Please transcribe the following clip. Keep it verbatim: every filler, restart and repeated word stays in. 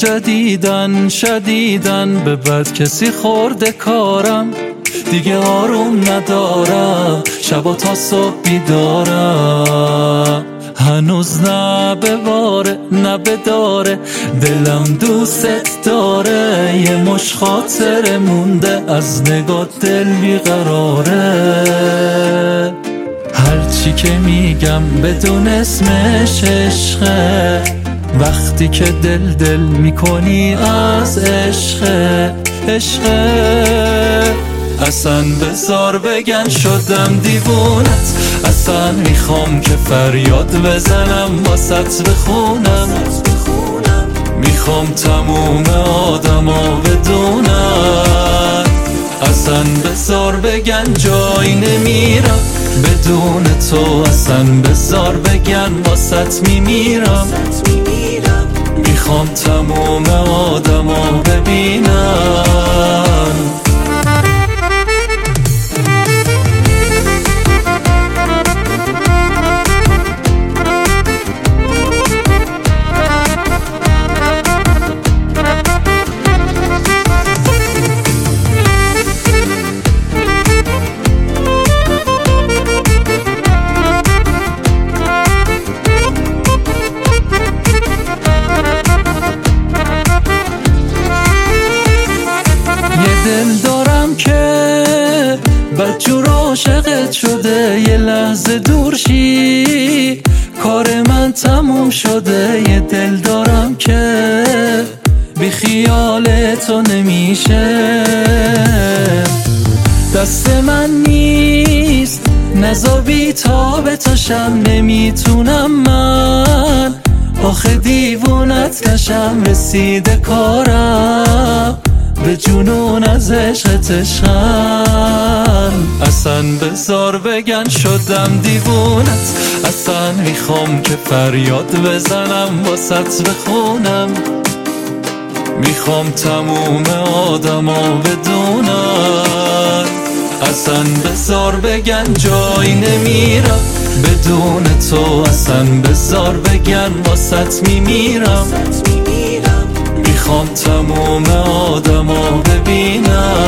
جدیدن شدیدن به بد کسی خورده کارم، دیگه آروم ندارم، شبا تا صبح بیدارم. هنوز نه به باره نه به داره، دلم دوست داره، یه مش خاطره مونده از نگاه دل بیقراره. هرچی که میگم بدون اسمش عشقه، وقتی که دل دل میکنی از عشقه عشقه. اصلا بذار بگن شدم دیوونت، اصلا میخوام که فریاد بزنم واسط بخونم، میخوام تموم آدما بدونن. اصلا بذار بگن جایی نمیرم بدون تو، اصلا بذار بگن واسط میمیرم، میخوام تموم آدما ببینن. دل دارم که بدجور عاشقت شده، یه لحظه دور شی کار من تموم شده. یه دل دارم که بی خیال تو نمیشه، دست من نیست نزار بی تاب تاشم، نمیتونم من آخه دیوونت کشم. رسیده کارم به جنون از عشقت عشقم، اصلا بذار بگن شدم دیوونت، اصلا میخوام که فریاد بزنم واسط بخونم، میخوام تموم آدما بدونن. اصلا بذار بگن جایی نمیرم بدون تو، اصلا بذار بگن واسط میمیرم، میخوام تموم آدما ببینم.